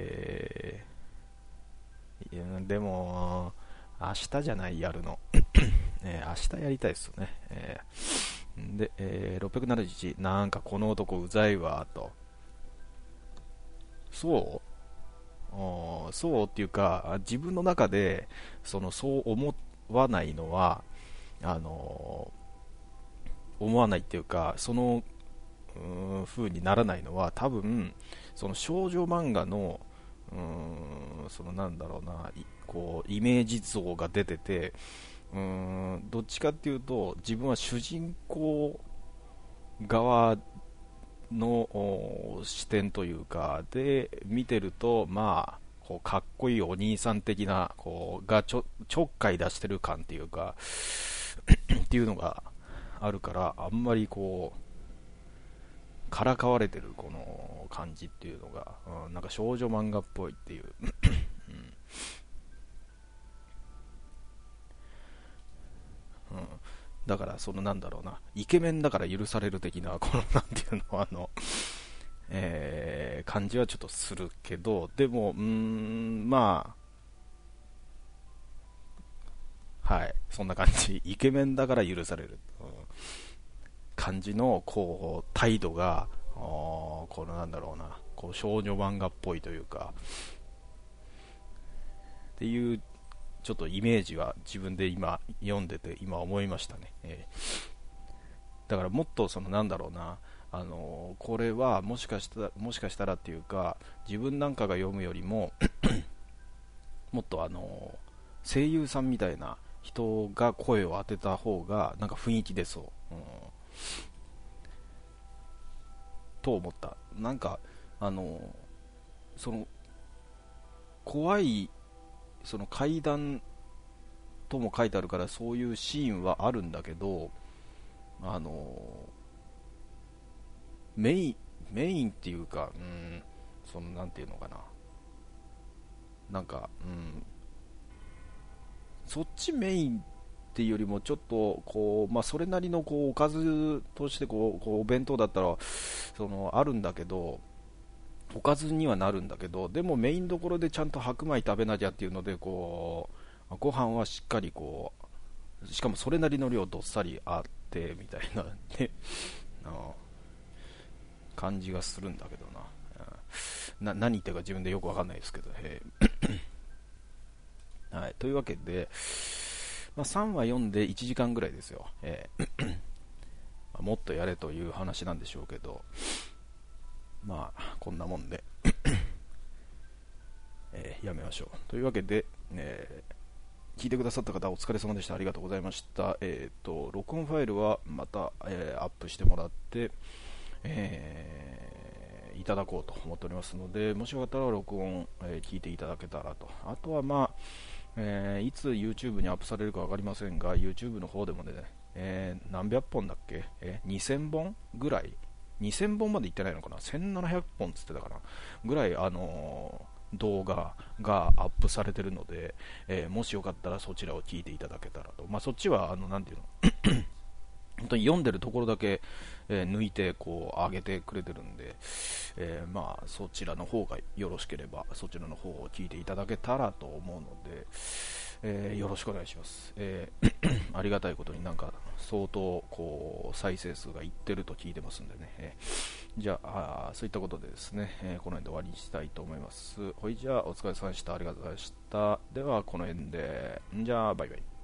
いやでも、明日じゃない、やるの。明日やりたいですよね。で、671、なんかこの男うざいわ、と。そうっていうか、自分の中で、そう思わないのは、あの思わないっていうか、風にならないのは、多分、その少女漫画の、なんだろうな、こう、イメージ像が出てて、どっちかっていうと、自分は主人公側の視点というかで見てると、まあこうかっこいいお兄さん的なちょっかい出してる感っていうかっていうのがあるから、あんまりこうからかわれてるこの感じっていうのが、なんか少女漫画っぽいっていう、だからなんだろうな、イケメンだから許される的な、このなんていうの、感じはちょっとするけど、でも、まあ、はい、そんな感じ。イケメンだから許される、感じの、こう、態度が、なんだろうな、こう、少女漫画っぽいというか、っていう、ちょっとイメージは自分で今、読んでて、今思いましたね。だからもっと、なんだろうな、これはもしかしたらっていうか、自分なんかが読むよりももっと声優さんみたいな人が声を当てた方がなんか雰囲気出そう、と思った。なんかあのその怖い階段とも書いてあるから、そういうシーンはあるんだけど、あのメインっていうか、なんていうのかな、なんか、そっちメインっていうよりも、ちょっとこう、まあ、それなりのこうおかずとしてお弁当だったらあるんだけど、おかずにはなるんだけど、でもメインどころでちゃんと白米食べなきゃっていうので、ご飯はしっかりしかもそれなりの量どっさりあってみたいなね、あ感じがするんだけどな。何言ってるか自分でよくわかんないですけど、はい、というわけで、まあ、3話読んで1時間ぐらいですよ、もっとやれという話なんでしょうけど、まあこんなもんでやめましょう。というわけで、聞いてくださった方お疲れ様でした。ありがとうございました。録音ファイルはまた、アップしてもらって、いただこうと思っておりますので、もしよかったら録音、聞いていただけたらと。あとはまあ、いつ YouTube にアップされるか分かりませんが、 YouTube の方でもね、何百本だっけ、2000本ぐらい、2000本までいってないのかな、1700本つってたかなぐらい、動画がアップされてるので、もしよかったらそちらを聞いていただけたらと。まあ、そっちはなんていうの本当に読んでるところだけ、抜いて上げてくれてるんで、まあそちらの方がよろしければそちらの方を聞いていただけたらと思うので、よろしくお願いします。ありがたいことになんか相当再生数がいってると聞いてますんでね、じゃあそういったことでですね、この辺で終わりにしたいと思います。ほいじゃあお疲れ様でした。ありがとうございました。ではこの辺で、じゃあバイバイ。